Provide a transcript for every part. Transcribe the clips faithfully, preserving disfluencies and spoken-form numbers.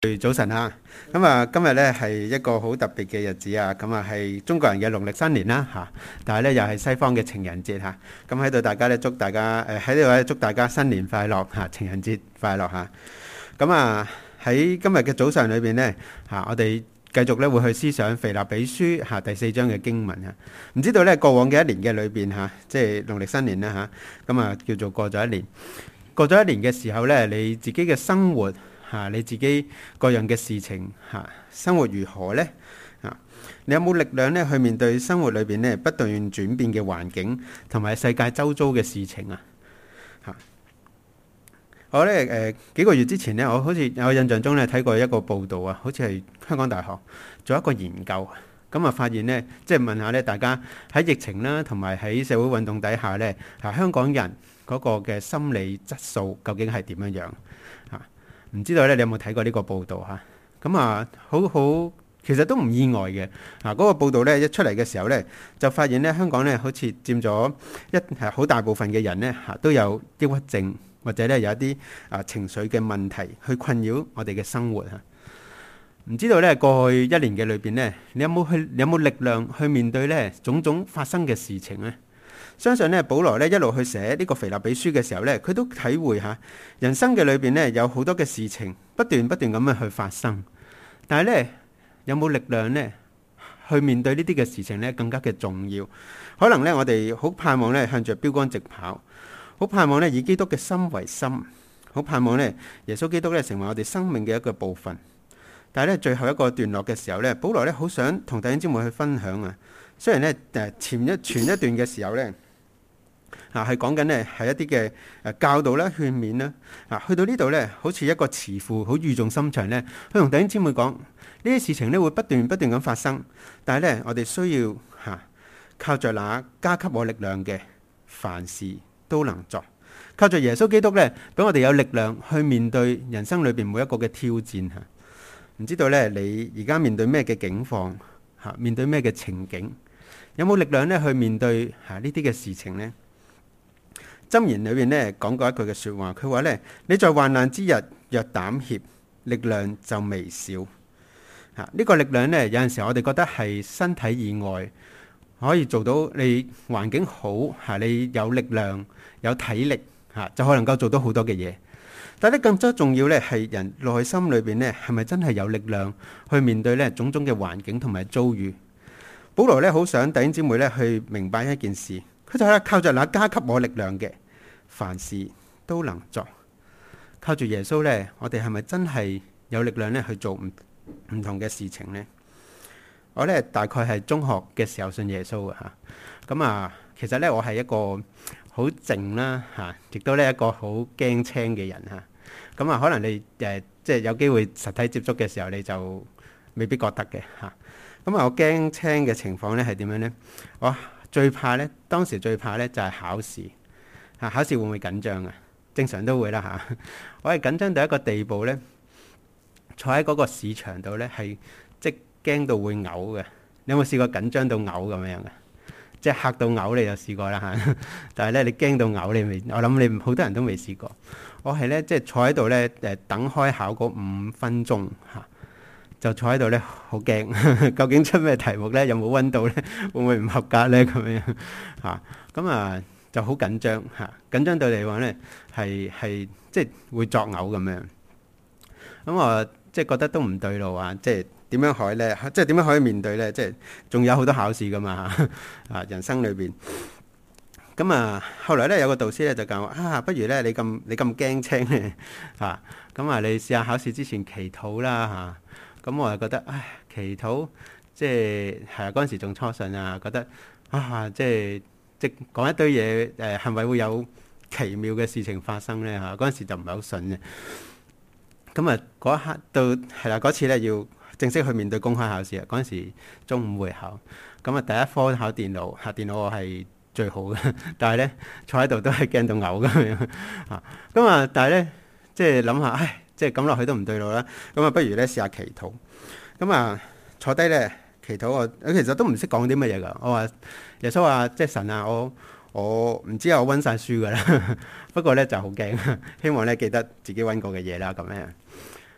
早晨啊，咁啊今日咧係一個好特別嘅日子啊，咁啊係中國人嘅農曆新年啦嚇，但係咧又係西方嘅情人節嚇，咁喺度大家咧祝大家誒喺呢度咧祝大家新年快樂嚇，情人節快樂嚇。咁啊喺今日嘅早上裏邊咧嚇，我哋繼續咧會去思想腓立比書嚇第四章嘅經文啊。唔知道咧過往嘅一年嘅裏邊嚇，即係農曆新年啦嚇，咁啊叫做過咗一年，過咗一年嘅時候咧，你自己嘅生活。嚇你自己各樣嘅事情嚇，生活如何呢？嚇，你有冇力量咧去面對生活裏邊咧不斷轉變嘅環境同埋世界周遭嘅事情啊？嚇，我咧誒、呃、幾個月之前咧，我好似我印象中咧睇過一個報道啊，好似係香港大學做一個研究，咁啊發現咧，即係問下咧大家喺疫情啦同埋喺社會運動底下咧，嚇香港人嗰個嘅心理質素究竟係點樣樣？唔知道咧，你有冇睇過呢個報道嚇？咁啊，好好，其實都唔意外嘅。嗱，嗰個報道咧一出嚟嘅時候咧，就發現咧香港咧好似佔咗一係好大部分嘅人咧嚇都有抑鬱症，或者咧有一啲啊情緒嘅問題去困擾我哋嘅生活嚇。唔知道咧過去一年嘅裏邊咧，你有冇去你有冇力量去面對咧種種發生嘅事情咧？相信咧，保羅咧一路去寫呢個腓立比書嘅時候咧，佢都體會下人生嘅裏邊咧有好多嘅事情不斷不斷咁樣去發生，但係咧有冇力量咧去面對呢啲嘅事情咧更加嘅重要。可能咧我哋好盼望咧向着標竿直跑，好盼望咧以基督嘅心為心，好盼望咧耶穌基督咧成為我哋生命嘅一個部分。但係咧最後一個段落嘅時候咧，保羅咧好想同弟兄姊妹去分享啊。雖然咧誒前一前一段嘅時候咧。啊，係講緊呢係一啲嘅誒教導啦、勸勉啦。啊，去到呢度呢，好似一個慈父好語重心長呢，去同弟兄姊妹講呢啲事情呢會不斷不斷咁發生，但係呢，我哋需要嚇、啊、靠着那加給我力量嘅，凡事都能作。靠着耶穌基督呢，俾我哋有力量去面對人生裏邊每一個嘅挑戰嚇。唔知道呢，你而家面對咩嘅境況嚇、啊？面對咩嘅情景？有冇力量呢去面對嚇呢啲嘅事情呢？箴言裏邊咧講過一句嘅説話，佢話咧：你在患難之日若膽怯，力量就微小。嚇、啊，呢、這個力量咧，有陣時候我哋覺得係身體以外可以做到，你環境好嚇、啊，你有力量、有體力嚇、啊，就可能夠做到好多嘅嘢。但係咧更加重要咧，係人內心裏邊咧，係咪真係有力量去面對咧種種嘅環境同埋遭遇？保羅咧好想弟兄姊妹咧去明白一件事，佢就係靠着那加給我力量嘅。凡事都能作，靠住耶穌呢，我哋係咪真係有力量咧去做唔唔同嘅事情呢？我呢大概係中學嘅時候信耶穌嘅吓，咁啊，其實呢，我係一個好靜啦吓，亦都呢一個好驚青嘅人吓，咁啊可能你誒、呃、即係有機會實體接觸嘅時候，你就未必覺得嘅吓。咁啊，我驚青嘅情況呢係點樣呢？我最怕呢，當時最怕呢就係考試。啊！考試會唔會緊張啊？正常都會啦嚇、啊。我係緊張到一個地步咧，坐喺嗰個試場度咧，係即驚到會嘔嘅。你有冇試過緊張到嘔咁樣嘅？即係嚇到嘔，你就試過啦嚇、啊。但係咧，你驚到嘔，你未？我諗你好多人都未試過。我係咧，即係坐喺度咧，誒等開考嗰五分鐘嚇、啊，就坐喺度咧，好驚。究竟出咩題目咧？有冇溫度咧？會唔會唔合格咧？咁樣嚇咁啊！就好緊張嚇，緊張到嚟講咧，係係即係會作嘔咁樣。咁我即係覺得都唔對路啊！即係點樣可以咧？即係點樣可以面對咧？即係仲有好多考試噶嘛嚇啊！人生裏邊咁啊，後來咧有個導師咧就教我啊，不如咧你咁你咁驚青咧嚇，咁啊你試下考試之前祈禱啦嚇。咁、啊、我就覺得唉，祈禱即係係啊嗰陣時仲初信啊，覺得啊即係。即係講一堆嘢，誒係咪會有奇妙嘅事情發生咧？嚇，嗰陣時就唔係好信嘅。咁啊，嗰一刻到係啦，嗰次咧要正式去面對公開考試啊。嗰陣時中午會考，咁啊第一科考電腦，嚇電腦我係最好嘅，但係咧坐喺度都係驚到嘔咁樣嚇。咁啊，但係咧即係諗下，唉，即係咁落去都唔對路啦。咁啊，不如咧試下祈禱。咁啊，坐低咧。祈禱我，其實都唔識講啲乜嘢噶。我話耶穌話，即係神啊，我我唔知我溫晒書噶啦，不過咧就好驚，希望咧記得自己溫過嘅嘢啦咁樣。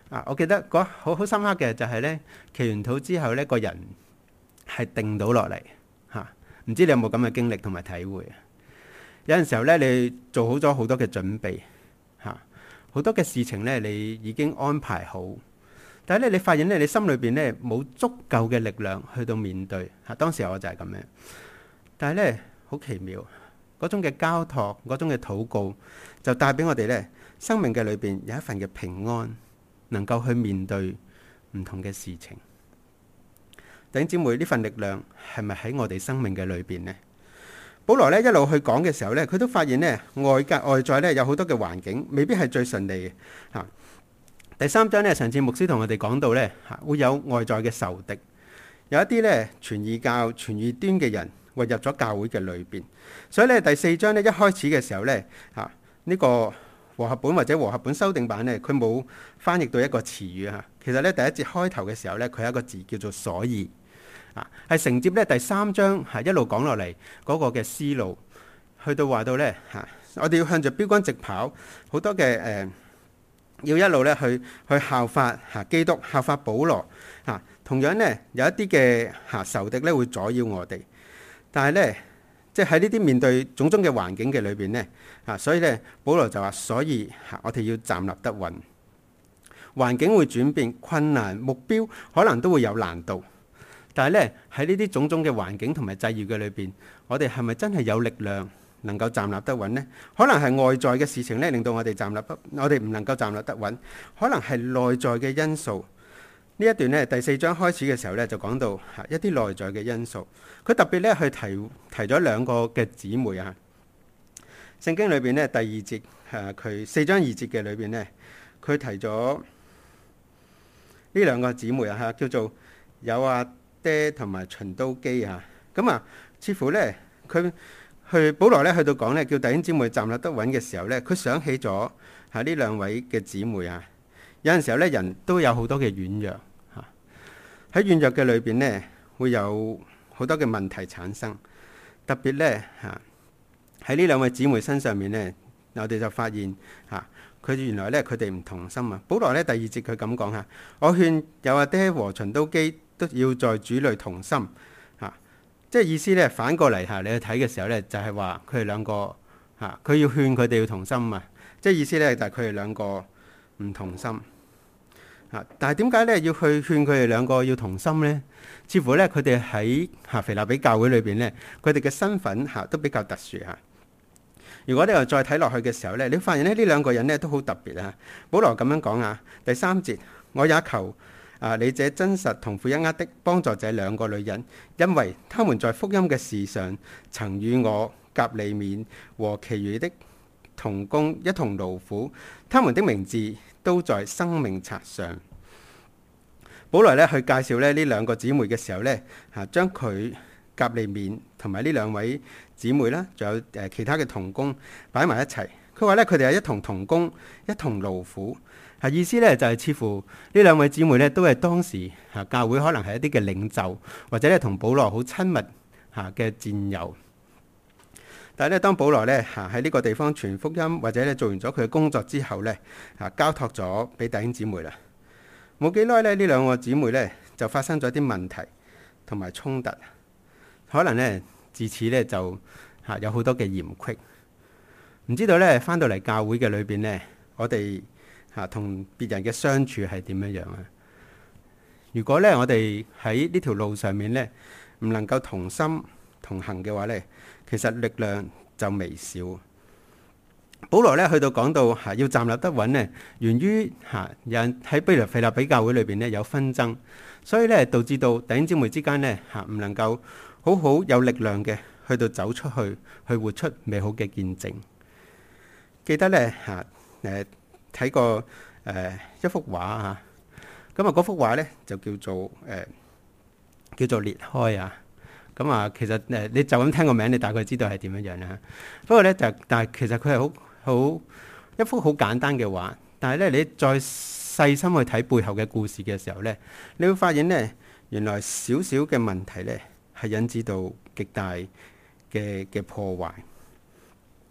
啊，我記得嗰好好深刻嘅就係咧，祈完禱之後咧，個人係定到落嚟嚇。唔知你有冇咁嘅經歷同埋體會啊？有陣時候咧，你做好咗好多嘅準備嚇，好多嘅事情咧，你已經安排好，但係咧，你發現咧，你心裏邊咧冇足夠嘅力量去到面對嚇。當時我就係咁樣，但係咧好奇妙，嗰種嘅交託，嗰種嘅禱告，就帶俾我哋咧生命嘅裏邊有一份嘅平安，能夠去面對唔同嘅事情。弟兄姊妹，呢份力量係咪喺我哋生命嘅裏邊呢？保羅咧一路去講嘅時候咧，佢都發現咧外界外在咧有好多嘅環境未必係最順利嘅嚇。第三章咧，上次牧師同我哋講到咧嚇，會有外在嘅仇敵，有一啲咧傳異教、傳異端嘅人混入咗教會嘅裏邊。所以咧第四章咧一開始嘅時候咧嚇，呢個和合本或者和合本修訂版咧，佢冇翻譯到一個詞語嚇。其實咧第一節開頭嘅時候咧，佢有一個字叫做所以。啊，係承接咧第三章係一路講落嚟嗰個嘅思路，去到話到咧嚇，我哋要向着標竿直跑，好多嘅誒、呃，要一路咧去去效法嚇基督，效法保羅嚇。同樣咧有一啲嘅嚇仇敵咧會阻擾我哋，但係咧即係喺呢啲面對種種嘅環境嘅裏邊咧嚇，所以咧保羅就話，所以嚇我哋要站立得穩，環境會轉變，困難目標可能都會有難度。但係咧喺呢啲種種嘅環境同埋際遇嘅裏邊，我哋係咪真係有力量能夠站立得穩呢？可能係外在嘅事情咧令到我哋站立不，我哋唔能夠站立得穩。可能係內在嘅因素。呢一段咧第四章開始嘅時候咧就講到嚇一啲內在嘅因素。佢特別咧去提提咗兩個嘅姊妹啊。聖經裏邊咧第二節誒佢四章二節嘅裏邊咧，佢提咗呢兩個姊妹啊嚇，叫做有啊。爹同埋循都基啊，咁啊，似乎咧佢去保羅咧去到講咧，叫弟兄姊妹站立得穩嘅時候咧，佢想起咗嚇呢兩位嘅姊妹啊。有陣時候咧，人都有好多嘅軟弱嚇，喺軟弱嘅裏邊咧，會有好多嘅問題產生。特別咧嚇喺呢兩位姊妹身上面咧，我哋就發現嚇佢原來咧佢哋唔同心啊。保羅咧第二節佢咁講嚇，我勸有阿爹和循都基都要在主裏同心，嚇、啊，即係意思咧反過嚟嚇，你去睇嘅時候咧，就係話佢哋兩個嚇，佢、啊、要勸佢哋要同心啊，即係意思咧就係佢哋兩個唔同心嚇、啊。但係點解咧要去勸佢哋兩個要同心咧？似乎咧佢哋喺嚇腓立比教會裏邊咧，佢哋嘅身份嚇、啊、都比較特殊嚇、啊。如果你又再睇落去嘅時候咧，你會發現咧呢兩個人咧都好特別啊。保羅咁樣講啊，第三節，我也求。啊！你這真實同負一軛的幫助這兩個女人，因為他們在福音嘅事上曾與我革利免和其餘的同工一同勞苦，他們的名字都在生命冊上。保羅咧去介紹咧呢兩個姊妹嘅時候咧，嚇將佢革利免同埋呢兩位姊妹啦，仲有誒其他嘅同工擺埋一齊。佢話咧佢哋係一同同工，一同勞苦。係意思咧就係似乎呢兩位姊妹咧都係當時嚇教會可能係一啲嘅領袖，或者咧同保羅好親密嚇嘅戰友。但係咧當保羅咧嚇喺呢個地方傳福音，或者咧做完咗佢嘅工作之後咧嚇交託咗俾弟兄姊妹啦。冇幾耐咧呢兩個姊妹咧就發生咗啲問題同埋衝突，可能咧自此咧就嚇有好多嘅嫌隙。唔知道咧返到嚟教會嘅裏邊咧，我哋嚇同別人嘅相處係點樣樣啊？如果咧我哋喺呢條路上面咧唔能夠同心同行嘅話咧，其實力量就微小。保羅咧去到講到嚇要站立得穩咧，源於嚇有人喺腓立腓立比教會裏邊咧有紛爭，所以咧導致到弟兄姊妹之間咧嚇唔能夠好好有力量嘅去到走出去，去活出美好嘅見證。記得咧嚇誒。睇過誒、呃、一幅畫嚇，咁啊嗰幅畫咧就叫做誒、呃、叫做裂開啊。咁啊其實誒你就咁聽個名，你大概知道係點樣樣啦。不過咧就但係其實佢係好好一幅好簡單嘅畫，但係咧你再細心去睇背後嘅故事嘅時候咧，你會發現咧原來少少嘅問題咧係引致到極大嘅嘅破壞。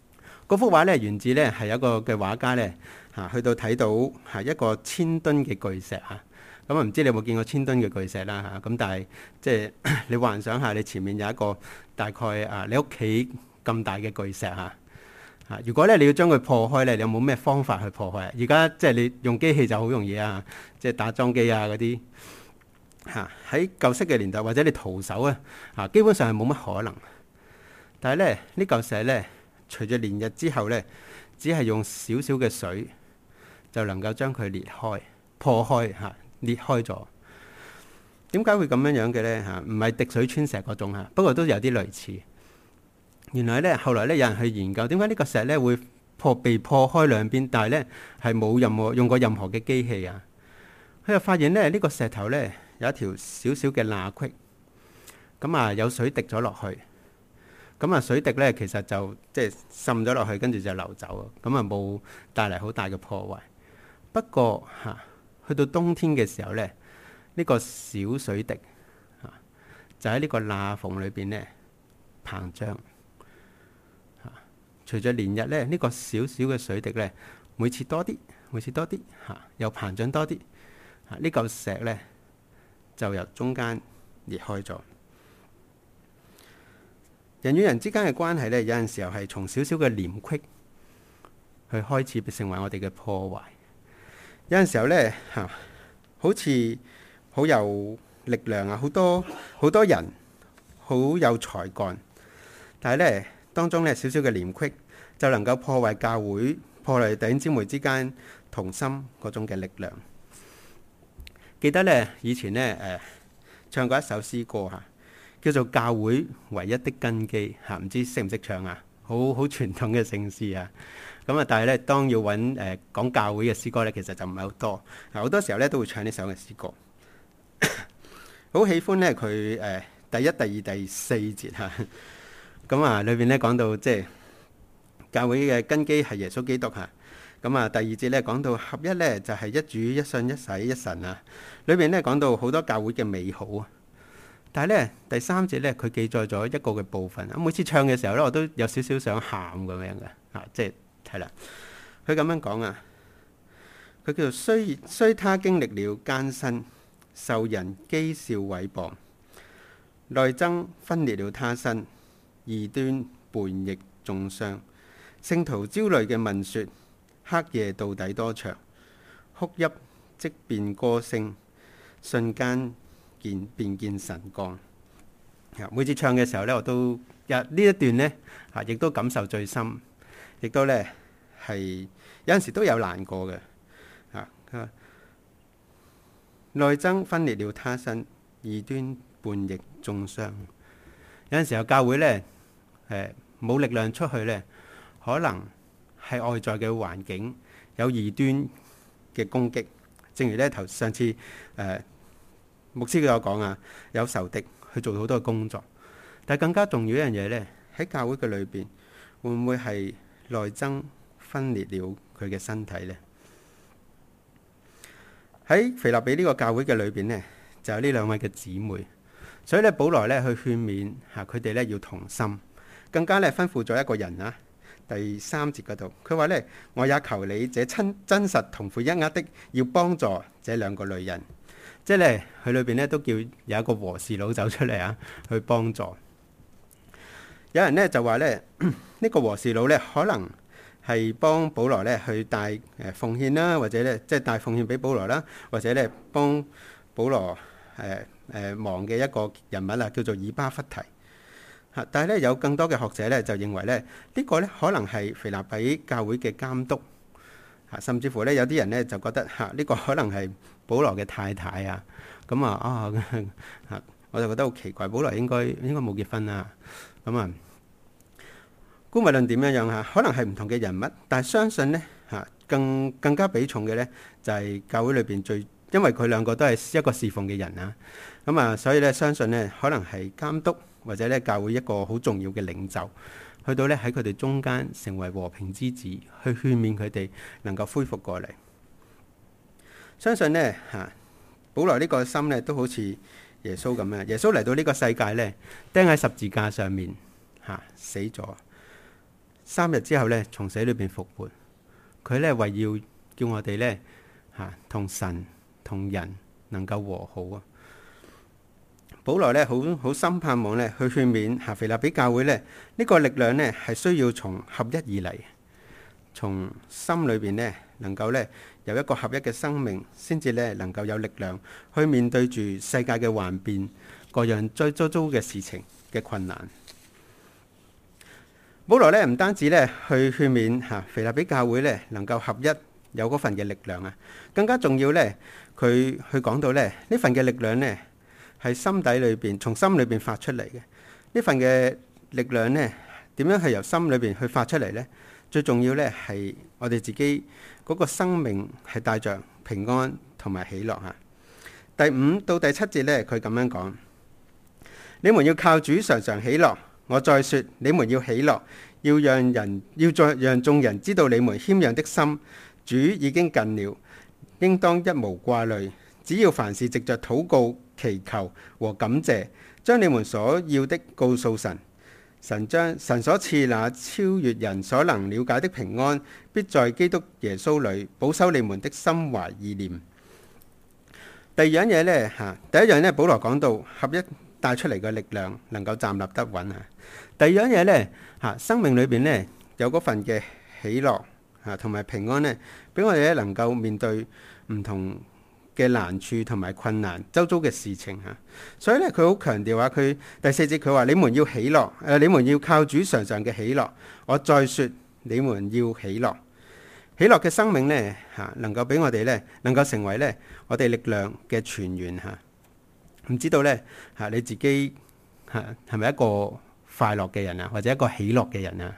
嗰幅畫咧源自咧係有一個嘅畫家咧嚇去到睇到係一個千噸嘅巨石嚇。咁啊唔知你有冇見過千噸嘅巨石啦嚇？咁但係即係你幻想下，你前面有一個大概啊你屋企咁大嘅巨石嚇嚇。如果咧你要將佢破開咧，你有冇咩方法去破開啊？而家即係你用機器就好容易啊，即係打樁機啊嗰啲嚇。喺舊式嘅年代或者你徒手啊嚇，基本上係冇乜可能。但係咧呢嚿石咧，隨住連日之後咧，只係用少少嘅水就能夠將佢裂開、破開嚇。裂開咗，點解會咁樣樣嘅咧嚇？唔係滴水穿石嗰種嚇，不過都有啲類似。原來咧，後來咧有人去研究點解呢個石咧會破被破開兩邊，但係咧係冇任何用過任何嘅機器啊。佢就發現咧呢個石頭咧有一條少少嘅罅隙，咁啊有水滴咗落去，咁啊水滴咧其實就即係滲咗落去，跟住就流走，咁啊冇帶嚟好大嘅破壞。不過嚇。去到冬天嘅時候咧，呢、這個小水滴啊，就喺呢個罅縫裏邊咧膨脹。啊，隨着連日咧，呢、這個小小嘅水滴咧，每次多啲，每次多啲，嚇、啊、又膨脹多啲。啊，呢嚿石咧就由中間裂開咗。人與人之間嘅關係咧，有陣時候係從少少嘅黏隙去開始，成為我哋嘅破壞。有陣時候咧嚇、啊，好似好有力量啊，好多好多人好有才幹，但係咧當中咧少少嘅黏隙就能夠破壞教會、破壞弟兄姊妹之間同心嗰種嘅力量。記得咧以前咧誒、呃、唱過一首詩歌嚇、啊，叫做《教會唯一的根基》嚇，唔、啊、知識唔識唱啊？好好傳統嘅聖詩啊！咁啊，但係咧，當要揾誒、呃、講教會嘅詩歌咧，其實就唔係好多。嗱，好多時候咧都會唱呢首嘅詩歌。好喜歡咧佢誒第一、第二、第四節嚇。咁啊，裏邊咧講到即係教會嘅根基係耶穌基督嚇。咁啊，第二節咧講到合一咧就係、是、一主一信一洗一神啊。裏邊咧講到好多教會嘅美好啊。但係咧第三節咧佢記載咗一個嘅部分。每次唱嘅時候咧，我都有少少想喊咁樣嘅啊，即係。係啦，佢咁樣講啊，佢叫做雖雖他經歷了艱辛，受人譏笑毀謗，內爭分裂了他身，異端叛逆中傷，聖徒焦慮嘅問說：黑夜到底多長？哭泣即變歌聲，瞬間見便見晨光。每次唱嘅時候咧，我都呢一段呢，啊，亦都感受最深，亦都咧。係有陣時都有難過嘅，啊，內爭分裂了他身，異端叛逆中傷。有陣時候教會咧，誒冇力量出去咧，可能係外在嘅環境有異端嘅攻擊。正如咧頭上次誒、呃、牧師佢有講啊，有仇敵去做好多嘅工作。但係更加重要一樣嘢咧，喺教會嘅裏邊，會唔會係內爭分裂了佢嘅身體呢？喺腓立比呢個教會嘅裏邊呢，就有呢兩位嘅姊妹，所以咧保羅咧去勸勉吓佢哋咧要同心，更加咧吩咐咗一個人啊。第三節嗰度，佢話咧：我也求你這親真實同負一軛的，要幫助這兩個女人。即係咧，佢裏邊咧都叫有一個和事佬走出嚟啊，去幫助。有人咧就話咧，呢、這個和事佬咧可能。係幫保羅咧去帶誒奉獻啦，或者咧即係帶奉獻俾保羅啦，或者咧幫保羅誒誒忙嘅一個人物啊，叫做以巴弗提嚇。但係咧有更多嘅學者咧就認為咧呢、這個咧可能係腓立比教會嘅監督嚇，甚至乎咧有啲人咧就覺得嚇呢、這個可能係保羅嘅太太啊。咁啊啊嚇，我就覺得好奇怪，保羅應該應該冇結婚啊。咁啊。無論點樣樣嚇，可能係唔同嘅人物，但係相信呢，嚇更更加比重嘅呢，就係教會裏邊最，因為佢兩個都係一個侍奉嘅人啊，咁啊，所以咧相信呢，可能係監督或者咧教會一個好重要嘅領袖，去到咧喺佢哋中間成為和平之子，去勸勉佢哋能夠恢復過嚟。相信呢，嚇，保羅呢個心呢，都好似耶穌咁樣，耶穌嚟到呢個世界呢，釘喺十字架上面嚇死咗。 三日之後咧從死裏邊復活。佢咧為要叫我哋咧嚇同神同人能夠和好啊！保羅咧好好深盼望咧去勸勉嚇腓立比教會咧，呢個力量咧係需要從合一而嚟，從心裏邊咧能夠咧有一個合一嘅生命，先至咧能夠有力量去面對住世界嘅幻變，各樣追周遭嘅事情嘅困難。保羅咧唔單止咧去勸勉嚇腓立比教會咧能夠合一，有嗰份嘅力量啊，更加重要咧，佢去講到咧呢份嘅力量咧係心底裏邊從心裏邊發出嚟嘅。呢份嘅力量咧點樣係由心裏邊去發出嚟咧？最重要咧係我哋自己嗰個生命係帶着平安同埋喜樂啊。第五到第七節咧，佢咁樣講：你們要靠主常常喜樂。我再說，你們要喜樂，要讓人要再讓眾人知道你們謙讓的心。主已經近了，應當一無掛慮。只要凡事藉着禱告、祈求和感謝，將你們所要的告訴神。神將神所賜那超越人所能了解的平安，必在基督耶穌裏保守你們的心懷意念。第二樣嘢呢，嚇，第一樣呢，保羅講到合一帶出嚟嘅力量能夠站立得穩啊。第二樣嘢呢，嚇，生命裏邊呢，有嗰份嘅喜樂嚇同埋平安呢，俾我哋咧能夠面對唔同嘅難處同埋困難周遭嘅事情嚇。所以咧佢好強調話，佢第四節佢話：你們要喜樂，誒你們要靠主常常嘅喜樂。我再說，你們要喜樂。喜樂嘅生命呢，嚇，能夠俾我哋咧能夠成為咧我哋力量嘅泉源嚇。唔知道咧嚇你自己嚇係咪一個快樂嘅人啊，或者一個喜樂嘅人啊？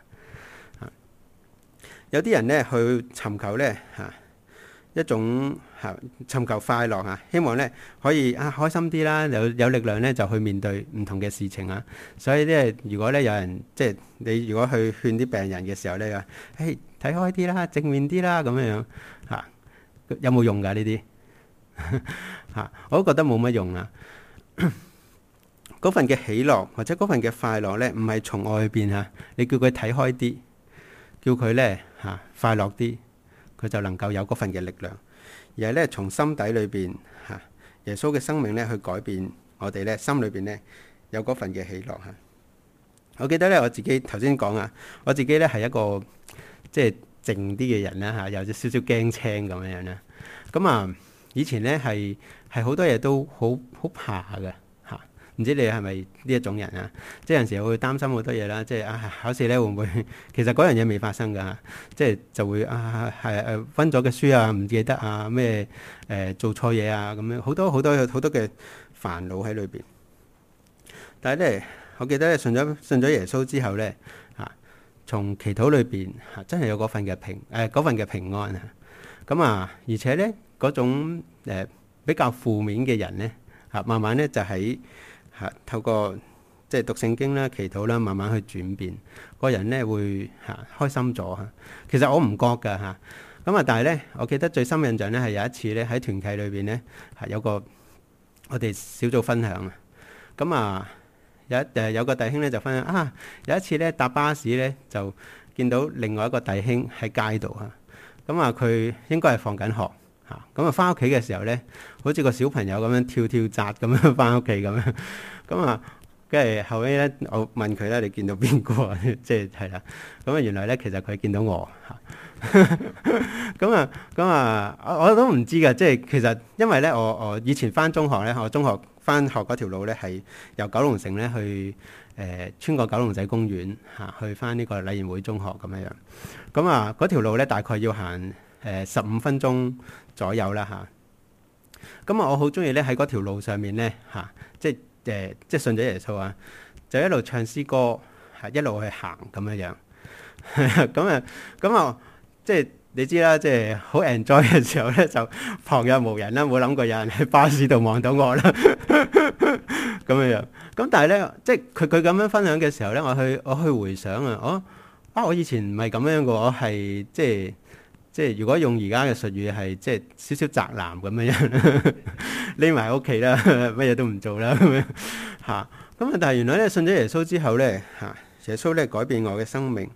有啲人咧去尋求咧嚇一種嚇尋求快樂啊，希望咧可以啊開心啲啦，有有力量咧就去面對唔同嘅事情啊。所以咧，如果咧有人即係你如果去勸啲病人嘅時候咧，話誒睇開啲啦，正面啲啦咁樣樣嚇，有冇用㗎呢啲嚇？我都覺得冇乜用啊。嗰份嘅喜樂或者嗰份嘅快樂咧，唔係從外邊嚇，你叫佢睇開啲，叫佢咧嚇快樂啲，佢就能夠有嗰份嘅力量。而係咧從心底裏邊嚇耶穌嘅生命咧去改變我哋咧心裏邊咧有嗰份嘅喜樂嚇。我記得咧我自己頭先講啊，我自己咧係一個即係靜啲嘅人啦嚇，有少少驚青咁樣樣啦。咁啊以前咧係係好多嘢都好好怕嘅。唔知你係咪呢一種人啊？即係有陣時會擔心好多嘢啦，即係啊考試咧會唔會其實嗰樣嘢未發生㗎？即係就會啊係誒溫咗嘅書啊唔記得啊咩誒、呃、做錯嘢啊咁樣，好多好多好多嘅煩惱喺裏邊。但係咧，我記得咧信咗信咗耶穌之後咧嚇，從祈禱裏邊嚇真係有嗰份嘅平誒嗰份嘅平安啊！咁啊，而且咧嗰種誒、呃、比較負面嘅人咧嚇，慢慢咧就喺嚇透過即係讀聖經啦、祈禱啦，慢慢去轉變，個人咧會嚇開心咗嚇。其實我唔覺㗎嚇，咁啊，但係咧，我記得最深印象咧係有一次咧喺團契裏邊咧係有個我哋小組分享啊。咁啊有一誒有個弟兄咧就分享啊，有一次咧搭巴士咧就見到另外一個弟兄喺街度啊。咁啊佢應該係放緊學。嚇咁啊！翻屋企嘅時候咧，好似個小朋友咁樣跳跳紮咁樣翻屋企咁樣。咁啊，跟住後尾咧，我問佢咧：你見到邊個啊？即係係啦。咁啊，原來咧其實佢見到我嚇。咁啊，咁啊，我我都唔知㗎。即係其實因為咧，我我以前翻中學咧，我中學翻學嗰條路咧係由九龍城咧去誒、呃、穿過九龍仔公園嚇、啊，去翻呢個禮賢會中學咁樣樣。咁啊，嗰條路咧大概要行誒十五分鐘左右啦嚇，咁啊我好中意咧喺嗰條路上面咧嚇，即係誒、呃、即係信咗耶穌啊，就一路唱詩歌，係一路去行咁樣樣，咁啊咁啊即係你知啦，即係好 enjoy 嘅時候咧，就旁若無人啦，冇諗過有人喺巴士度望到我啦，咁樣樣。咁但係咧，即係佢佢咁樣分享嘅時候咧，我去我去回想啊，我啊我以前唔係咁樣嘅，我係即係。即係如果用而家嘅術語係即係少少宅男咁樣樣，匿埋喺屋企啦，乜嘢都唔做啦咁樣嚇。咁啊，但係原來咧信咗耶穌之後咧嚇，耶穌咧改變我嘅生命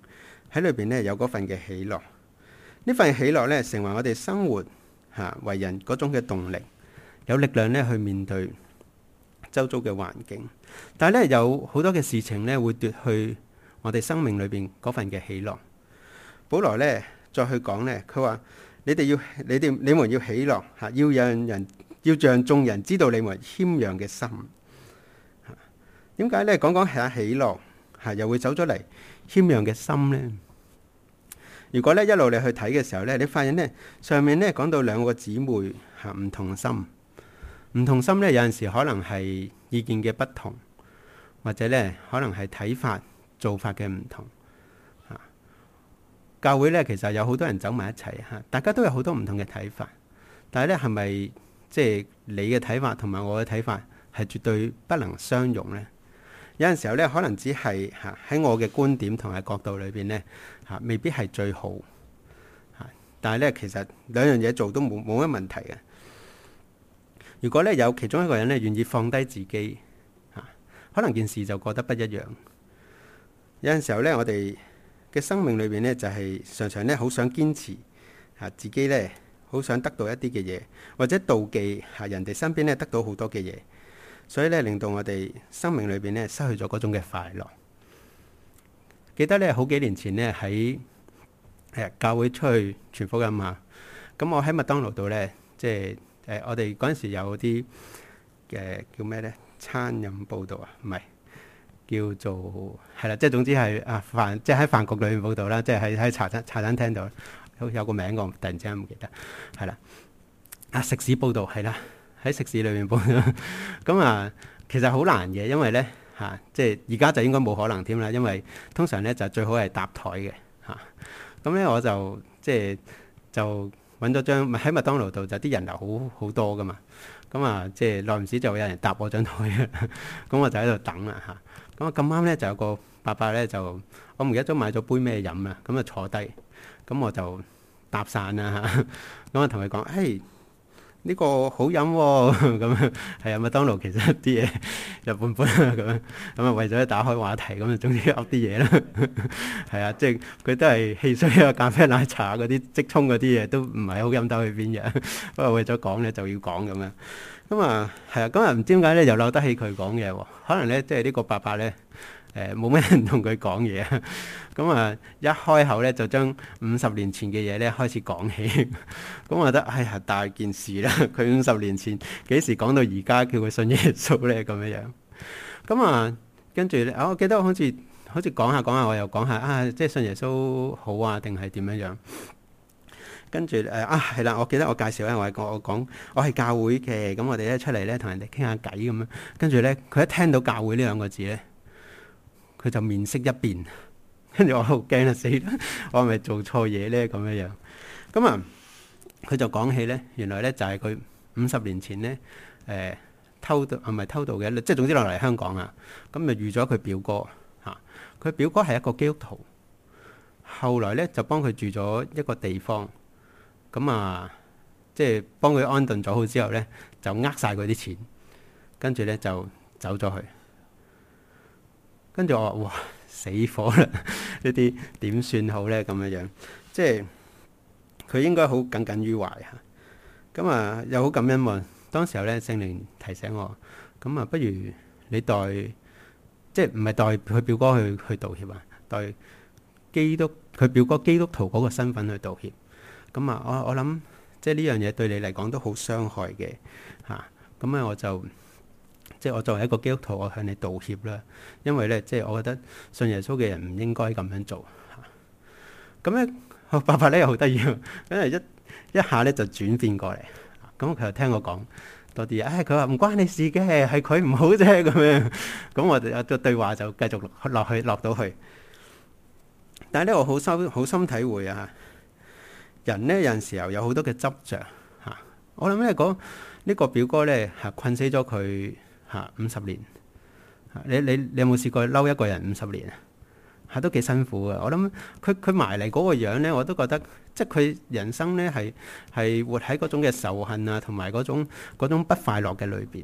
喺裏邊咧有嗰份嘅喜樂。呢份喜樂咧成為我哋生活嚇、啊、為人嗰種嘅動力，有力量咧去面對周遭嘅環境。但係咧有好多嘅事情咧會奪去我哋生命裏邊嗰份嘅喜樂。保羅咧再去講咧，佢話你哋要你哋你們要喜樂嚇、啊，要讓人要讓眾人知道你們謙讓嘅心。點解咧講講下喜樂嚇、啊，又會走咗嚟謙讓嘅心咧？如果咧一路你去睇嘅時候咧，你發現咧上面咧講到兩個姊妹嚇唔同心，唔同心咧有陣時可能係意見嘅不同，或者咧可能係睇法做法嘅唔同嚇。教會咧其實有好多人走埋一齊嚇，大家都有好多唔同嘅睇法，但係咧係咪即係你嘅睇法同埋我嘅睇法係絕對不能相容咧？有陣時候咧，可能只係嚇喺我嘅觀點同埋角度裏邊咧嚇，未必係最好嚇。但係咧，其實兩樣嘢做都冇冇乜問題嘅。如果咧有其中一個人咧願意放低自己嚇，可能件事就過得不一樣。有陣時候咧，我哋嘅生命裏邊咧就係常常咧好想堅持嚇自己咧，好想得到一啲嘅嘢，或者妒忌嚇人哋身邊咧得到好多嘅嘢。所以咧，令到我哋生命裏邊咧失去咗嗰種嘅快樂。記得咧，好幾年前咧喺誒教會出去傳福音啊，咁我喺麥當勞度咧，即係誒我哋嗰陣時有啲嘅叫咩咧？餐飲報導啊，唔係叫做係啦，即係總之係啊飯，即係喺飯局裏面報導啦，即係喺喺茶餐茶餐廳度有有個名我突然之間唔記得，係啦啊食肆報導係啦。喺食肆裏面報咁啊，其實好難嘅，因為咧嚇、啊，即係而家就應該冇可能添啦，因為通常咧就最好係搭台嘅嚇。咁、啊、咧我就即係就揾咗張，喺麥當勞度就啲人流好好多噶嘛。咁啊，即係耐唔時就有人搭我張台嘅，咁我就喺度等啦嚇。咁啊咁啱咧就有個伯伯咧就，我唔記得咗買咗杯咩飲啊，咁啊坐低，咁我就搭訕啦嚇。咁啊同佢講，誒。呢個好飲喎、哦，咁樣係啊，麥當勞其實啲嘢日本本啊，咁樣咁啊，為咗打開話題，咁啊，總之噏啲嘢啦，係啊，即係佢都係汽水啊、咖啡奶茶嗰啲即沖嗰啲嘢，都唔係好飲得去邊嘅，不過為咗講咧就要講咁樣，咁啊係啊，咁啊唔知點解咧又漏得起佢講嘢喎，可能咧即係呢個伯伯咧。誒冇咩人同佢講嘢啊，咁啊一開口咧就將五十年前嘅嘢咧開始講起，咁我覺得哎呀大件事啦！佢五十年前幾時講到而家叫佢信耶穌咧咁樣樣，咁啊跟住咧，我記得我好似好似講下講下，我又講下啊，即係信耶穌好啊，定係點樣樣？跟住誒啊係啦，我記得我介紹咧，我係我講我係教會嘅，咁我哋咧出嚟咧同人哋傾下偈咁樣，跟住咧佢一聽到教會呢兩個字咧。佢就面色一變，跟住我好驚啊！死啦，我係咪做錯嘢咧？咁樣樣咁啊，佢就講起咧，原來咧就係佢五十年前咧，誒、呃、偷渡係咪偷渡嘅？即係總之落嚟香港啊，咁就遇咗佢表哥嚇。佢、啊、表哥係一個基督徒，後來咧就幫佢住咗一個地方，咁啊，即係幫佢安頓咗好之後咧，就呃晒佢啲錢，跟住咧就走咗去。跟住我話：哇，死火啦！呢啲點算好咧？咁樣樣，即係佢應該好耿耿於懷嚇。咁啊，又好感恩喎。當時候咧，聖靈提醒我，咁啊，不如你代，即係唔係代佢表哥去去道歉啊？代基督佢表哥基督徒嗰個身份去道歉。咁啊，我我諗，即係呢樣嘢對你嚟講都好傷害嘅嚇。咁啊，我就。即係我作為一個基督徒，我向你道歉啦。因為咧，即係我覺得信耶穌嘅人唔應該咁樣做嚇。咁咧，我伯伯咧又好得意，因為一一下咧就轉變過嚟。咁佢又聽我講多啲嘢。唉，佢話唔關你事嘅，係佢唔好啫咁樣。咁我哋個對話就繼續落去落到去。但係咧，我好深好深體會啊！人咧有陣時候有好多嘅執着嚇。我諗咧講呢個表哥咧係困死咗佢。嚇五十年，你你你有冇試過嬲一個人五十年啊？嚇都幾辛苦嘅。我諗佢佢埋嚟嗰個樣咧，我都覺得即係佢人生咧係係活喺嗰種嘅仇恨啊，同埋嗰種嗰種不快樂嘅裏邊。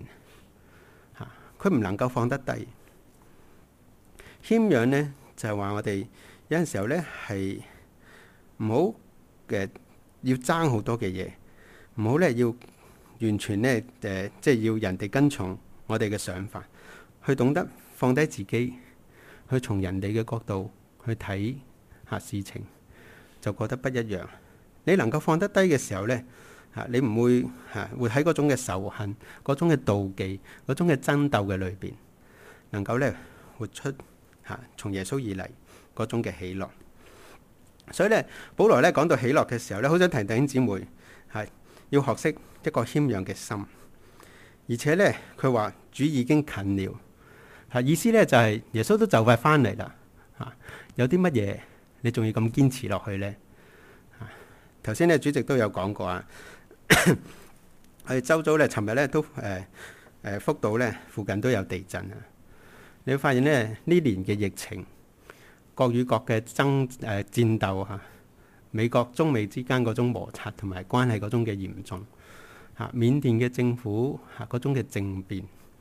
佢唔能夠放得低。謙讓呢，就係話我哋有陣時候咧係唔好嘅，要爭好多嘅嘢，唔好咧要完全咧誒，即係要人哋跟從我哋嘅想法，去懂得放低自己，去從人哋嘅角度去睇下事情，就覺得不一樣。你能夠放得低嘅時候咧，嚇你唔會嚇會喺嗰種嘅仇恨、嗰種嘅妒忌、嗰種嘅爭鬥嘅裏邊，能夠咧活出嚇從耶穌而嚟嗰種嘅喜樂。所以咧，保羅咧講到喜樂嘅時候咧，好想提弟兄姊妹係要學識一個謙讓嘅心，而且咧佢話主已經近了，嚇意思咧就係耶穌都就快翻嚟啦。嚇有啲乜嘢你仲要咁堅持落去咧？頭先咧主席都有講過啊，我哋周遭咧尋日咧都誒誒、呃、福島咧附近都有地震啊！你會發現咧呢年嘅疫情，國與國嘅爭誒、呃、戰鬥嚇，美國中美之間嗰種摩擦同埋關係嗰種嘅嚴重嚇，緬甸嘅政府嚇嗰種嘅政變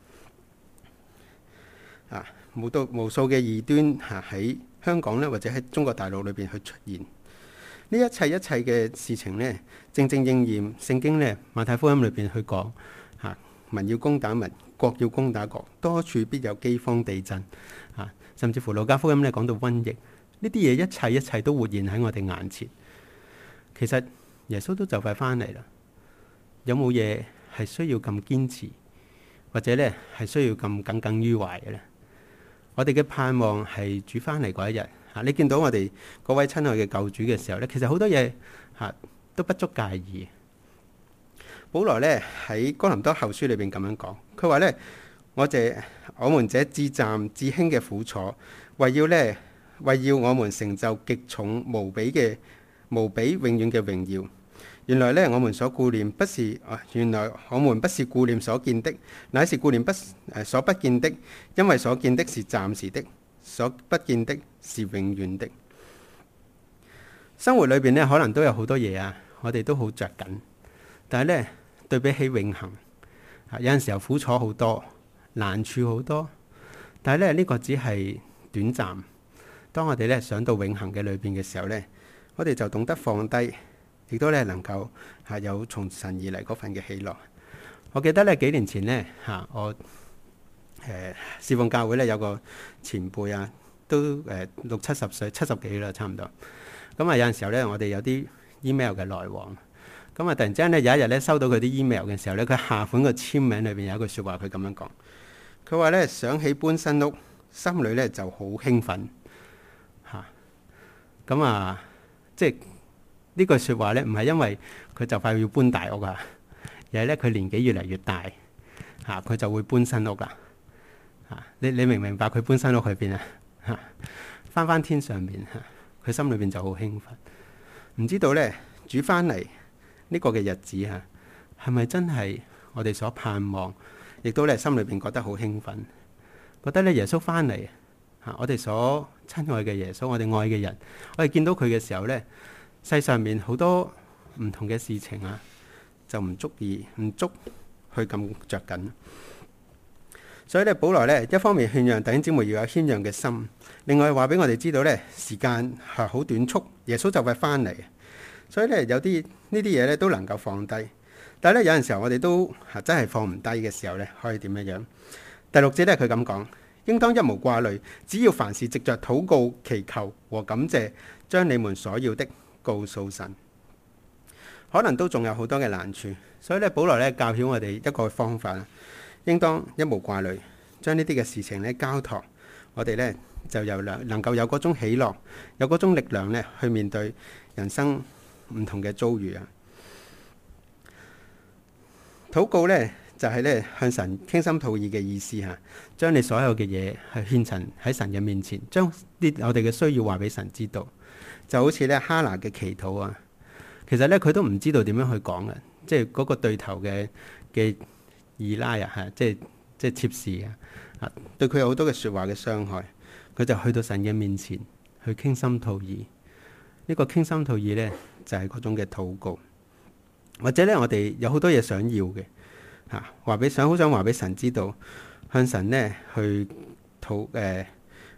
啊，無到無數嘅異端嚇喺香港咧或者喺中國大陸裏邊去出現。呢一切一切嘅事情呢，正正應驗聖經呢馬太福音裏邊去講嚇，民要攻打民，國要攻打國，多處必有饑荒、地震嚇，甚至乎路加福音呢講到瘟疫，呢啲嘢一切一切都活現喺我哋眼前。其實耶穌都就快翻嚟啦，有冇嘢係需要咁堅持，或者呢係需要咁耿耿於懷嘅呢？我哋嘅盼望係主翻嚟嗰一日。你見到我哋嗰位親愛嘅救主嘅時候咧，其實好多嘢嚇都不足介意。保羅咧喺哥林多後書裏邊咁樣講，佢話咧：我哋我們這至暫至輕嘅苦楚，為要咧為要我們成就極重無比嘅無比永遠嘅榮耀。原來咧我們所顧念不是啊，原來我們不是顧念所見的，乃是顧念不誒所不見的，因為所見的是暫時的，所不見的是永遠的。生活裏邊咧，可能都有好多嘢啊，我哋都好着緊。但係咧，對比起永恆，有陣時候苦楚好多，難處好多。但係咧，呢個只係短暫。當我哋咧想到永恆嘅裏邊嘅時候咧，我哋就懂得放低，亦都咧能夠係有從神而嚟嗰份嘅喜樂。我記得咧幾年前咧嚇，我誒侍奉教會咧有個前輩啊。都誒六七十歲，七十幾啦，差唔多。咁啊，有陣時候咧，我哋有啲 email 嘅來往。咁啊，突然之間咧，有一日咧，收到佢啲 email 嘅時候咧，佢下款個簽名裏邊有一句説話，佢咁樣講。佢話咧，想起搬新屋，心裏咧就好興奮嚇。咁啊，即係呢句説話咧，唔係因為佢就快要搬大屋啊，而係咧佢年紀越嚟越大嚇，佢就會搬新屋啦嚇。你你明唔明白佢搬新屋去邊啊？翻翻天上面，佢心裏邊就好興奮。唔知道咧，主翻嚟呢個嘅日子吓，係咪真係我哋所盼望？亦都咧心裏邊覺得好興奮，覺得咧耶穌翻嚟吓，我哋所親愛嘅耶穌，我哋愛嘅人，我哋見到佢嘅時候咧，世上面好多唔同嘅事情啊，就唔足以唔足去咁着緊。所以咧，保羅咧一方面勸讓弟兄姊妹要有謙讓嘅心，另外話俾我哋知道咧，時間係好短促，耶穌就快翻嚟。所以咧，有啲呢啲嘢咧都能夠放低，但係咧有陣時候我哋都係真係放唔低嘅時候咧，可以點樣樣？第六節咧佢咁講，應當一無掛慮，只要凡事藉着禱告、祈求和感謝，將你們所要的告訴神。可能都仲有好多嘅難處，所以咧保羅咧教曉我哋一個方法。應當一無掛慮，將呢啲嘅事情咧交託，我哋咧就有能能夠有嗰種喜樂，有嗰種力量咧去面對人生唔同嘅遭遇啊！禱告咧就係咧向神傾心吐意嘅意思嚇，將你所有嘅嘢係獻陳喺神嘅面前，將啲我哋嘅需要話俾神知道，就好似咧哈拿嘅祈禱啊！其實咧佢都唔知道點樣去講嘅，即係嗰個對頭嘅嘅。二拉啊，嚇，即係即係妾侍啊，對佢有好多嘅説話嘅傷害，佢就去到神嘅面前去傾心吐意。呢個傾心吐意咧，就係嗰種嘅禱告，或者咧我哋有好多嘢想要嘅嚇，話俾想好想話俾神知道，向神咧去禱誒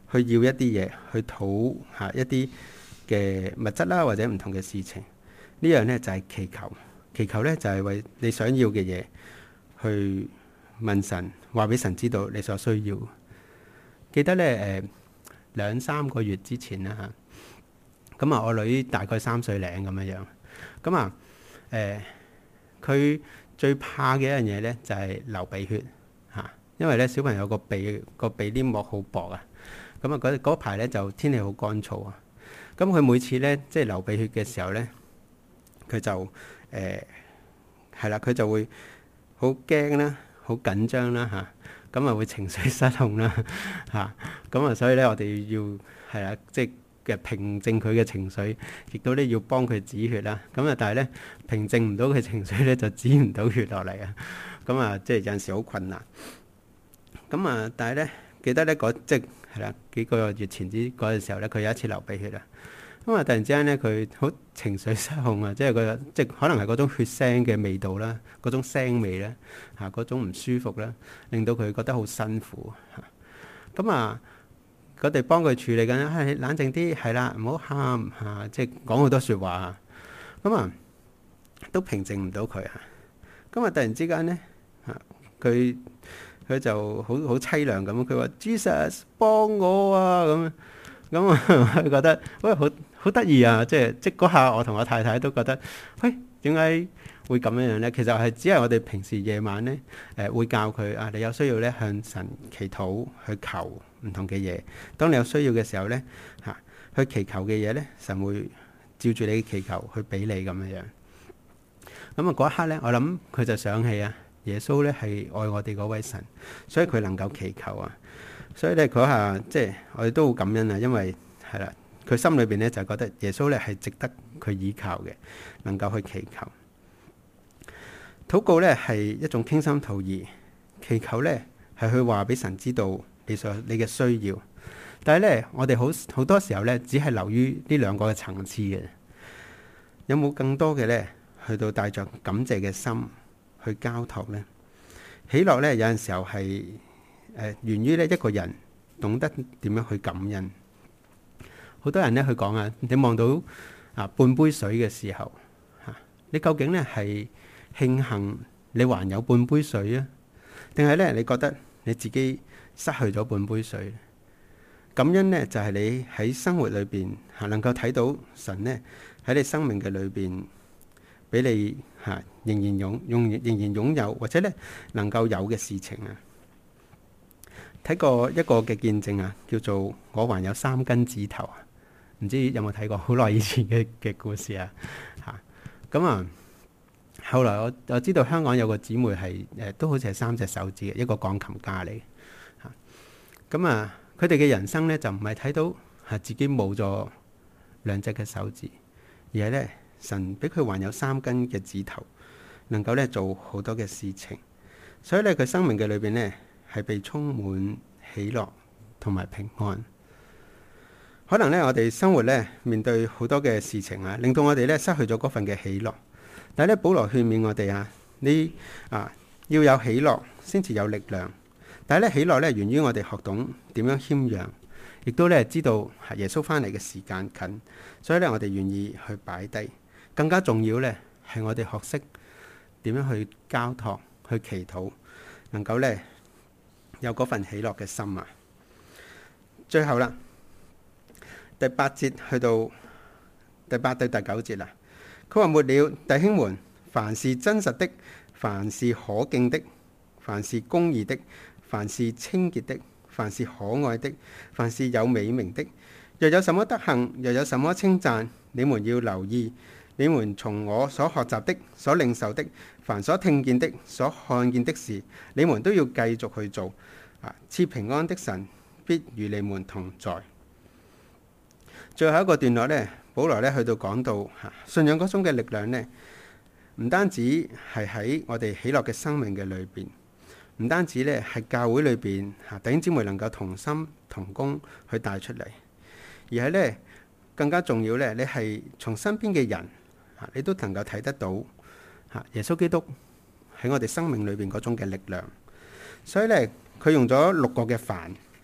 去要一啲嘢，去討嚇一啲嘅物質啦，或者唔同嘅事情。呢樣呢，就係祈求，祈求呢，就係為你想要嘅嘢去問神，話俾神知道你所需要。記得呢，誒兩三個月之前啦嚇，咁啊我女大概三歲零咁樣樣，咁啊誒佢最怕嘅一樣嘢呢，就係流鼻血嚇，因為呢，小朋友個鼻個鼻黏膜好薄啊，咁啊嗰嗰排呢，就天氣好乾燥啊，咁佢每次呢，即係流鼻血嘅時候呢，佢就誒係啦，佢就會好驚啦，好緊張啦嚇，咁啊會情緒失控啦嚇，咁啊所以咧我哋要係啦，即係嘅平靜佢嘅情緒，亦都咧要幫佢止血啦。咁啊，但係咧平靜唔到佢情緒咧，就止唔到血落嚟啊。咁啊，即係有陣時好困難。咁啊，但係咧記得咧嗰即係係啦幾個月前之嗰陣時候咧，佢有一次流鼻血啊。咁啊！突然之間咧，佢好情緒失控啊！即係佢即係可能係嗰種血腥嘅味道啦，嗰種腥味咧嚇，嗰種唔舒服啦，令到佢覺得好辛苦嚇。咁啊，我哋幫佢處理緊，係冷靜啲，係啦，唔好喊嚇，即係講好多説話。咁啊，都平靜唔到佢啊。咁啊，突然之間咧嚇，佢佢就好好凄涼咁，佢話 Jesus 幫我啊咁。咁啊，佢覺得喂好好得意啊！即係即嗰下，我同我太太都覺得，喂點解會咁樣樣咧？其實係只係我哋平時夜晚咧，誒、呃、會教佢啊，你有需要咧向神祈禱去求唔同嘅嘢。當你有需要嘅時候咧，嚇、啊、去祈求嘅嘢咧，神會照住你嘅祈求去俾你咁樣樣。咁啊嗰一刻咧，我諗佢就想起啊，耶穌咧係愛我哋嗰位神，所以佢能夠祈求啊。所以咧，嗰下即係我哋都好感恩啊，因為係啦，佢心裏邊咧就覺得耶穌咧係值得佢依靠嘅，能夠去祈求。禱告咧係一種傾心吐意，祈求咧係去話俾神知道你所你嘅需要。但係咧，我哋好好多時候咧，只係流於呢兩個嘅層次嘅。有冇更多嘅咧，去到帶着感謝嘅心去交託咧？喜樂咧有陣時候係。誒源於咧一個人懂得點樣去感恩。好多人咧去講啊，你望到啊半杯水嘅時候嚇，你究竟咧係慶幸你還有半杯水啊，定係咧你覺得你自己失去咗半杯水？感恩咧就係你喺生活裏邊嚇能夠睇到神咧喺你生命嘅裏邊俾你嚇仍然擁擁仍然擁有或者咧能夠有嘅事情啊。睇過一個嘅見證啊，叫做我還有三根指頭啊，唔知有冇睇過？好耐以前嘅嘅故事啊，嚇咁啊。後來我我知道香港有個姊妹係誒，都好似係三隻手指嘅一個鋼琴家嚟嚇。咁啊，佢哋嘅人生咧就唔係睇到係自己冇咗兩隻嘅手指，而係咧神俾佢還有三根嘅指頭，能夠咧做好多嘅事情。所以咧佢生命嘅裏邊咧，係被充滿喜樂同埋平安。可能咧，我哋生活咧面對好多嘅事情啊，令到我哋咧失去咗嗰份嘅喜樂。但係咧，保羅勸勉我哋啊，你啊要有喜樂先至有力量。但係咧，喜樂咧源於我哋學懂點樣謙讓，亦都咧知道耶穌翻嚟嘅時間近，所以咧我哋願意去擺低。更加重要咧係我哋學識點樣去交託、去祈禱，能夠咧。有嗰份喜樂嘅心啊！最後啦，第八節去到第八到第九節啦。佢話：末了，弟兄們，凡是真實的，凡是可敬的，凡是公義的，凡是清潔的，凡是可愛的，凡是有美名的，若有什麼德行，若有什麼稱讚，你們要留意。你們從我所學習的、所領受的、凡所聽見的、所看見的事，你們都要繼續去做。啊，賜平安的神必與你們同在。最後一個段落呢，保羅呢去到講到嚇信仰嗰種嘅力量呢，唔單止係喺我哋喜樂嘅生命嘅裏邊，唔單止呢係教會裏邊嚇弟兄姊妹能夠同心同工去帶出嚟，而係呢更加重要呢，你係從身邊嘅人。你都能夠睇得到嚇耶穌基督喺我哋生命裏邊嗰種嘅力量，所以咧佢用咗六個嘅凡，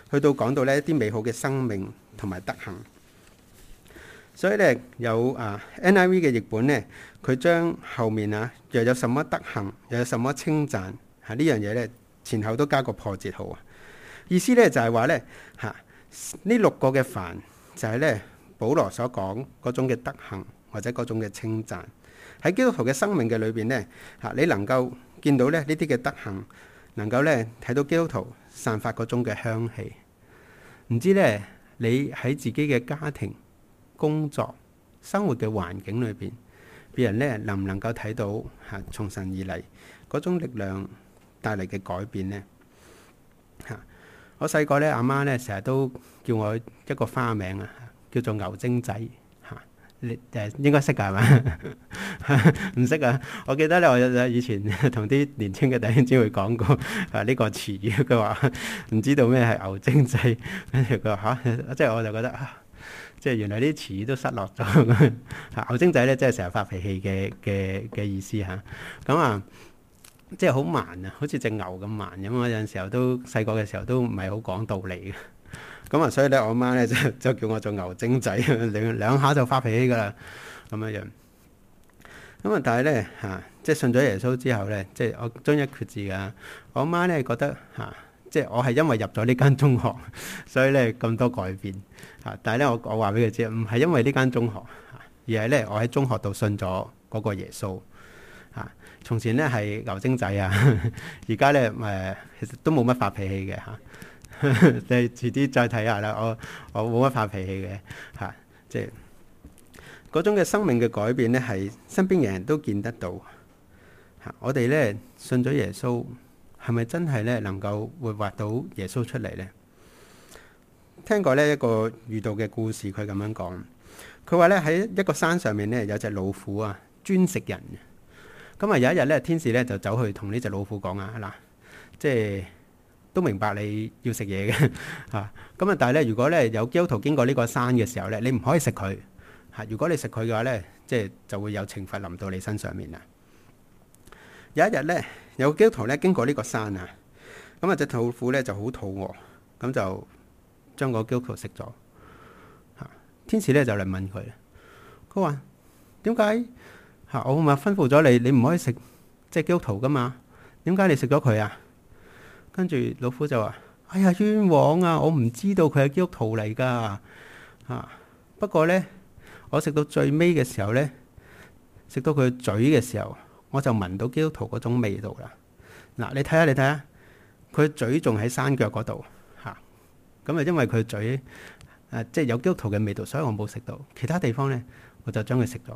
去到講到呢一啲美好嘅生命同埋德行。所以咧有啊 N I V 嘅譯本咧，佢將後面啊又有什麼德行，又有什麼稱讚，嚇呢樣嘢咧前後都加個破折號啊。意思咧就係話咧嚇呢六個嘅凡就係咧保羅所講嗰種嘅德行或者嗰種嘅稱讚，喺基督徒嘅生命嘅裏邊咧嚇，你能夠見到咧呢啲嘅德行，能夠咧睇到基督徒散發嗰種嘅香氣。唔知咧你喺自己嘅家庭、工作、生活嘅環境裏邊，別人咧能唔能夠睇到嚇從神而嚟嗰種力量帶嚟嘅改變呢？嚇！我細個咧，阿媽咧成日都叫我一個花名啊，叫做牛精仔嚇。你誒應該識㗎係嘛？唔識啊！我記得咧，我以前同啲年青嘅弟兄姊妹講過啊呢個詞語，佢話唔知道咩係牛精仔，跟住佢話嚇，即係我就覺得啊。即係原來啲詞語都失落咗。牛精仔咧，即係成日發脾氣嘅嘅嘅意思嚇。咁啊，即係好慢啊，好似隻牛咁慢咁啊。有陣時候都細個嘅時候都唔係好講道理嘅。咁啊，所以咧，我媽咧就就叫我做牛精仔，兩兩下就發脾氣噶啦，咁樣樣。咁啊，但係咧嚇，即係信咗耶穌之後咧，即係我終一決志噶。我媽咧覺得嚇。啊即係我係因為入咗呢間中學，所以咧咁多改變嚇。但係咧，我我話俾佢知，唔係因為呢間中學，而係咧我喺中學度信咗嗰個耶穌嚇。從前咧係牛精仔啊，而家咧誒其實都冇乜發脾氣嘅嚇。你遲啲再睇下啦，我我冇乜發脾氣嘅嚇。即係嗰種嘅生命嘅改變咧，係身邊嘅人都見得到嚇。我哋咧信咗耶穌。係咪真係咧能夠活畫到耶穌出嚟呢？聽過呢一個遇到嘅故事，佢咁樣講。佢話咧喺一個山上面咧有隻老虎啊，專食人。咁啊有一日咧，天使咧就走去同呢隻老虎講啊，嗱，即係都明白你要食嘢嘅嚇。咁啊，但係咧如果咧有基督徒經過呢個山嘅時候咧，你唔可以食佢嚇。如果你食佢嘅話咧，即係就會有懲罰臨到你身上面啦。有一日咧，有基督徒咧經過呢個山啊，咁啊隻老虎咧就好肚餓，咁就將個基督徒食咗。嚇！天使咧就嚟問佢，佢話點解嚇我咪吩咐咗你，你唔可以食即係基督徒噶嘛？點解你食咗佢啊？跟住老虎就話：哎呀冤枉啊！我唔知道佢係基督徒嚟噶嚇。不過咧，我食到最尾嘅時候咧，食到佢嘴嘅時候。我就聞到基督徒嗰種味道啦。嗱，你睇下，你睇下，佢嘴仲喺山腳嗰度嚇。咁啊，因為佢嘴誒、啊、即係有基督徒嘅味道，所以我冇食到。其他地方咧，我就將佢食咗。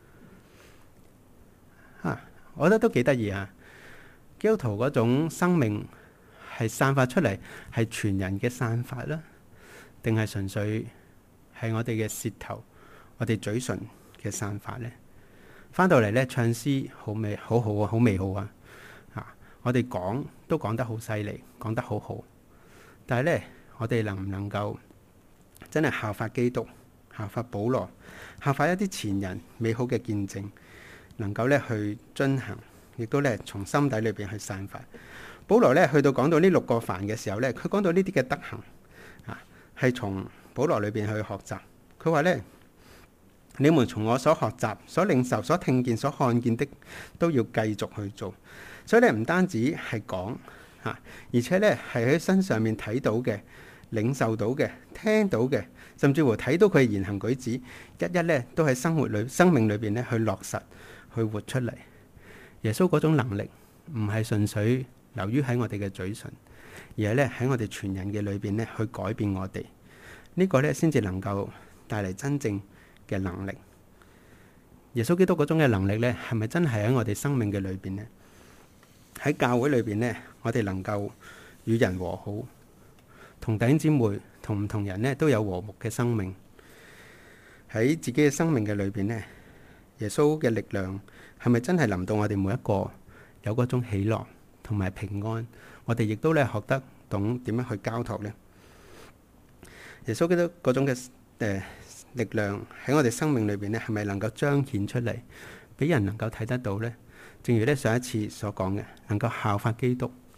嚇，我覺得都幾得意啊！基督徒嗰種生命係散發出嚟，係全人嘅散發啦，定係純粹係我哋嘅舌頭、我哋嘴唇嘅散發咧？翻到嚟咧，唱詩好美，好好啊，好美好啊！嚇，我哋講都講得好犀利，講得好好。但係咧，我哋能唔能夠真係效法基督、效法保羅、效法一啲前人美好嘅見證，能夠咧去遵行，亦都咧從心底裏邊去散發。保羅咧去到講到呢六個凡嘅時候咧，佢講到呢啲嘅德行啊，係從保羅裏邊去學習。佢話咧。你們從我所學習、所領受、所聽見、所看見的，都要繼續去做。所以咧，唔單止係講嚇，而且咧係喺身上面睇到嘅、領受到嘅、聽到嘅，甚至乎睇到佢言行舉止，一一咧都喺生活裏、生命裏邊咧去落實、去活出嚟。耶穌嗰種能力唔係純粹流於喺我哋嘅嘴唇，而係咧喺我哋全人嘅裏邊咧去改變我哋。呢個咧先至能夠帶嚟真正嘅能力。耶穌基督嗰種嘅能力咧，係咪真係喺我哋生命嘅裏邊呢？喺教會裏邊呢，我哋能夠與人和好，同弟兄姊妹、同唔同人呢都有和睦嘅生命。喺自己嘅生命嘅裏邊呢，耶穌嘅力量係咪真係臨到我哋每一個有嗰種喜樂同埋平安？我哋亦都咧學得懂點樣去交託呢？耶穌基督嗰種嘅誒。呃力量喺我哋生命裏邊咧，係咪能夠彰顯出嚟，俾人能夠睇得到呢？正如咧上一次所講嘅，能夠效法基督、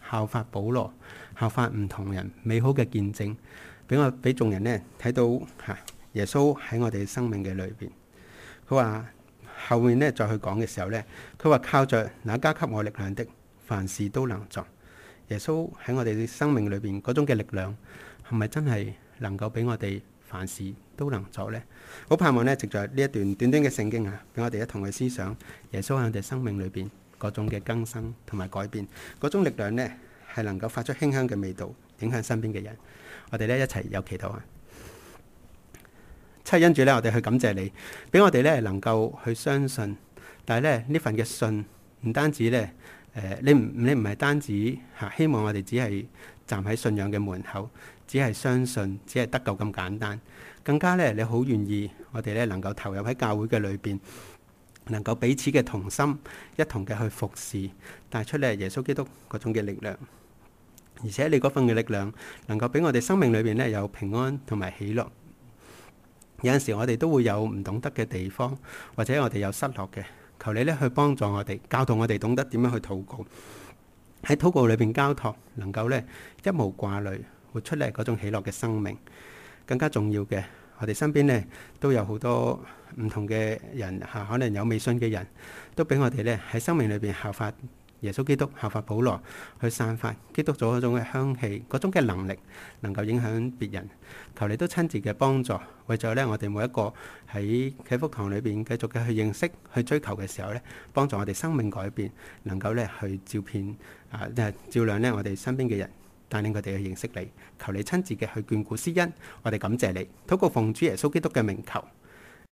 效法保羅，效法唔同人美好嘅見證，俾我俾眾人呢睇到吓耶穌喺我哋生命嘅裏邊。佢話後面呢再去講嘅時候呢，佢話靠着那加給我力量的，凡事都能做。耶穌喺我哋嘅生命裏邊嗰種嘅力量，係咪真係能夠俾我哋凡事都能做呢？好盼望呢，藉着呢一段短短嘅聖經啊，俾我哋一同去思想耶穌喺我哋生命裏邊嗰種嘅更新同埋改變，嗰種力量呢，係能夠發出馨香嘅味道，影響身邊嘅人。我哋呢一齊有祈禱啊！七恩主呢，我哋去感謝你，俾我哋呢能夠去相信，但係呢呢份嘅信唔單止呢。誒、呃，你唔你唔係單止嚇，希望我哋只係站喺信仰嘅門口，只係相信，只係得救咁簡單。更加咧，你好願意我哋咧能夠投入喺教會嘅裏邊，能夠彼此嘅同心，一同嘅去服侍，帶出咧耶穌基督嗰種嘅力量。而且你嗰份嘅力量，能夠俾我哋生命裏邊咧有平安同埋喜樂。有陣時我哋都會有唔懂得嘅地方，或者我哋有失落嘅。求你咧去幫助我哋，教導我哋懂得點樣去禱告，喺禱告裏邊交託，能夠咧一無掛慮，活出嚟嗰種喜樂嘅生命。更加重要嘅，我哋身邊咧都有好多唔同嘅人嚇，可能有未信嘅人都俾我哋咧喺生命裏邊效法耶穌基督，效法保羅，去散發基督咗嗰種嘅香氣，嗰種嘅能力，能夠影響別人。求你都親自嘅幫助，為咗咧我哋每一個喺祈福堂裏邊繼續嘅去認識、去追求嘅時候咧，幫助我哋生命改變，能夠咧去照遍啊，照亮咧我哋身邊嘅人，帶領佢哋去認識你。求你親自嘅去眷顧施恩，我哋感謝你，禱告奉主耶穌基督嘅名求。